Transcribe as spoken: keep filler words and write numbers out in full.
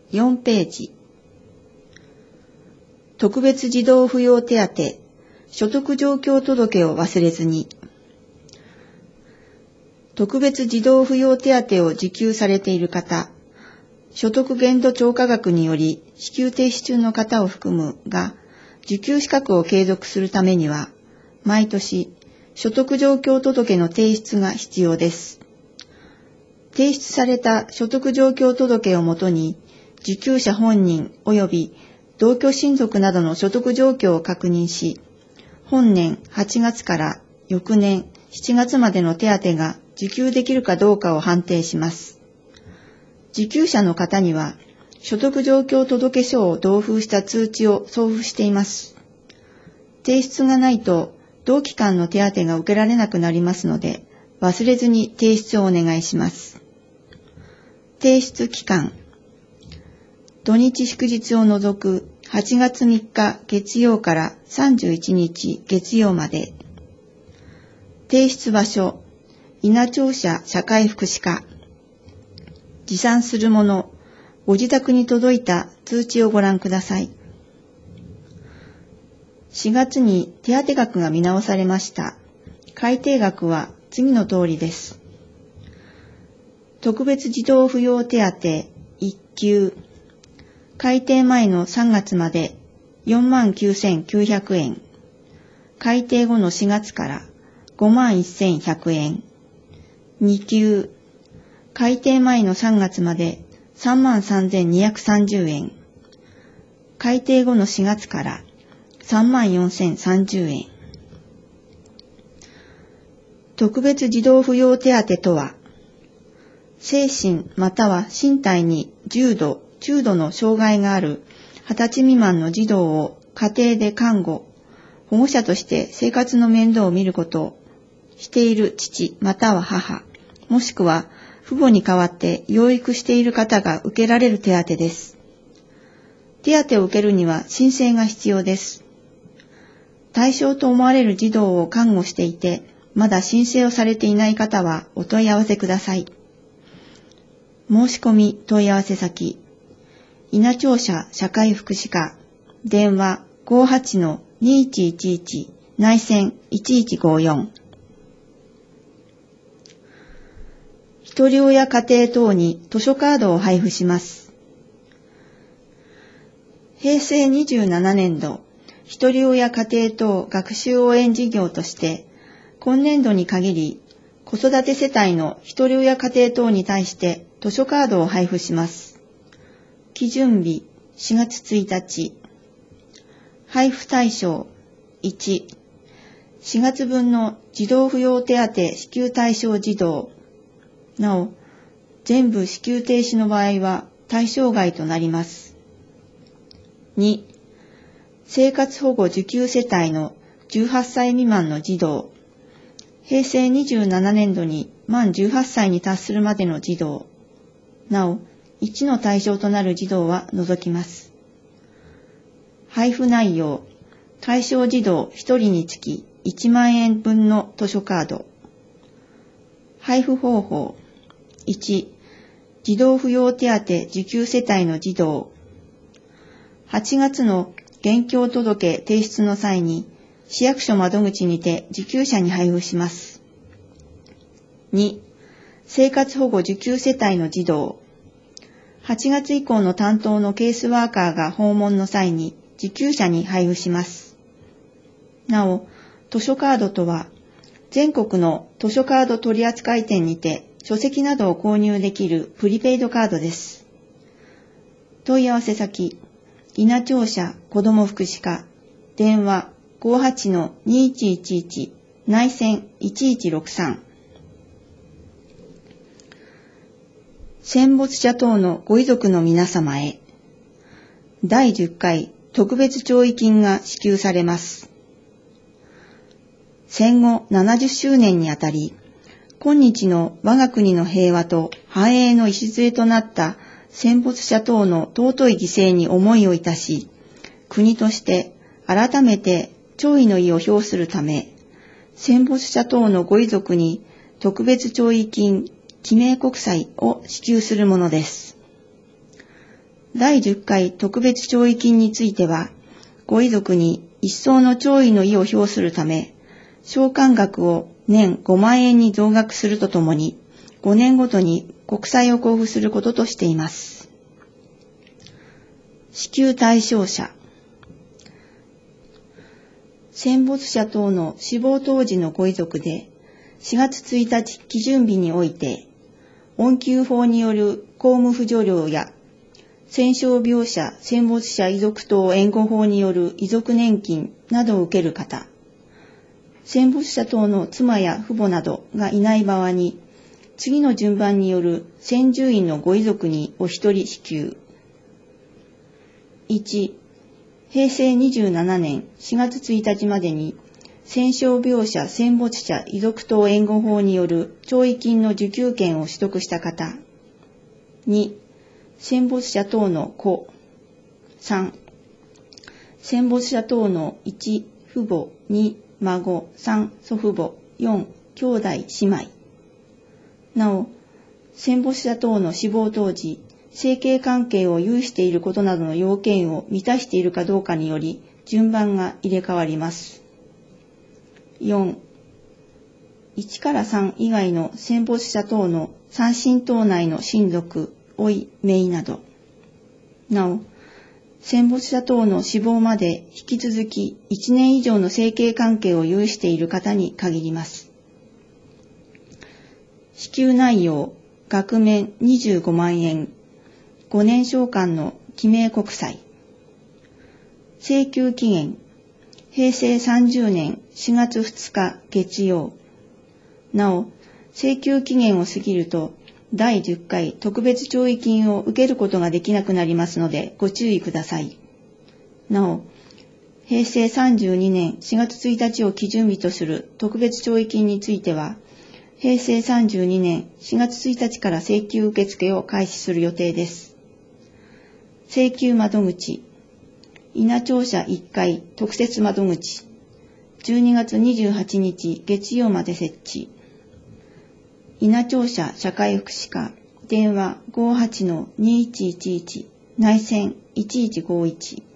よんページ。特別児童扶養手当、所得状況届を忘れずに。特別児童扶養手当を受給されている方、所得限度超過額により支給停止中の方を含むが、受給資格を継続するためには、毎年、所得状況届の提出が必要です。提出された所得状況届をもとに、受給者本人及び同居親族などの所得状況を確認し、本年はちがつから翌年しちがつまでの手当が受給できるかどうかを判定します。受給者の方には、所得状況届書を同封した通知を送付しています。提出がないと、同期間の手当が受けられなくなりますので、忘れずに提出をお願いします。提出期間。土日祝日を除くはちがつみっか月曜からさんじゅういちにち月曜まで。提出場所。伊那庁舎社会福祉課。持参するもの。ご自宅に届いた通知をご覧ください。しがつに手当額が見直されました。改定額は次の通りです。特別児童扶養手当いっきゅう。改定前のさんがつまで よんまんきゅうせんきゅうひゃくえん。改定後のしがつから ごまんせんひゃくえん。にきゅう。改定前のさんがつまで さんまんさんぜんにひゃくさんじゅうえん。改定後のしがつからさんまんよんせんさんじゅうえん。特別児童扶養手当とは、精神または身体に重度、中度の障害があるはたち未満の児童を家庭で看護、保護者として生活の面倒を見ることをしている父または母、もしくは父母に代わって養育している方が受けられる手当です。手当を受けるには申請が必要です。対象と思われる児童を看護していて、まだ申請をされていない方はお問い合わせください。申し込み問い合わせ先、伊那庁舎社会福祉課、電話 ごーはちのにいちいちいち 内線いちいちごよん。ひとり親家庭等に図書カードを配布します。へいせいにじゅうななねんど、ひとり親家庭等学習応援事業として、今年度に限り、子育て世帯のひとり親家庭等に対して図書カードを配布します。基準日しがつついたち。配布対象いち。しがつぶんの児童扶養手当支給対象児童。なお、全部支給停止の場合は対象外となります。に、生活保護受給世帯のじゅうはっさい未満の児童。へいせいにじゅうななねんどに満じゅうはっさいに達するまでの児童。なお、いちの対象となる児童は除きます。配布内容、対象児童ひとりにつきいちまんえんぶんの図書カード。配布方法、いち、児童扶養手当受給世帯の児童。はちがつの現況届提出の際に、市役所窓口にて受給者に配布します。に、生活保護受給世帯の児童。はちがつ以降の担当のケースワーカーが訪問の際に受給者に配布します。なお、図書カードとは、全国の図書カード取扱店にて書籍などを購入できるプリペイドカードです。問い合わせ先、伊那庁舎子ども福祉課、電話 ごーはちのにいちいちいち 内線いちいちろくさん。戦没者等のご遺族の皆様へ、だいじゅっかい特別弔慰金が支給されます。戦後ななじゅっしゅうねんにあたり、今日の我が国の平和と繁栄の礎となった戦没者等の尊い犠牲に思いをいたし、国として改めて弔意の意を表するため、戦没者等のご遺族に特別弔慰金記名国債を支給するものです。 だいじゅっかい特別弔慰金については、ご遺族に一層の弔意の意を表するため、償還額を年ごまんえんに増額するとともに、ごねんごとに国債を交付することとしています。支給対象者。戦没者等の死亡当時のご遺族で、しがつついたち基準日において、恩給法による公務扶助料や、戦傷病者、戦没者遺族等援護法による遺族年金などを受ける方、戦没者等の妻や父母などがいない場合に、次の順番による先住院のご遺族にお一人支給。いち、へいせいにじゅうななねんしがつついたちまでに、戦傷病者、戦没者遺族等援護法による弔慰金の受給権を取得した方。に、戦没者等の子。さん、戦没者等のいち、父母、に、孫、さん、祖父母、よん、兄弟、姉妹。なお、戦没者等の死亡当時、生計関係を有していることなどの要件を満たしているかどうかにより、順番が入れ替わります。よん、いちからさん以外の戦没者等の三親等内の親族、甥、姪など。なお、戦没者等の死亡まで引き続きいちねん以上の生計関係を有している方に限ります。支給内容、額面にじゅうごまんえん、ごねん償還の記名国債。請求期限、へいせいさんじゅうねんしがつふつか月曜。なお、請求期限を過ぎると、だいじゅっかい特別弔慰金を受けることができなくなりますので、ご注意ください。なお、へいせいさんじゅうにねんしがつついたちを基準日とする特別弔慰金については、へいせいさんじゅうにねんしがつついたちから請求受付を開始する予定です。請求窓口、稲庁舎いっかい特設窓口、じゅうにがつにじゅうはちにち月曜まで設置。稲庁舎社会福祉課、電話 ごーはちのにいちいちいち、内線いちいちごいち。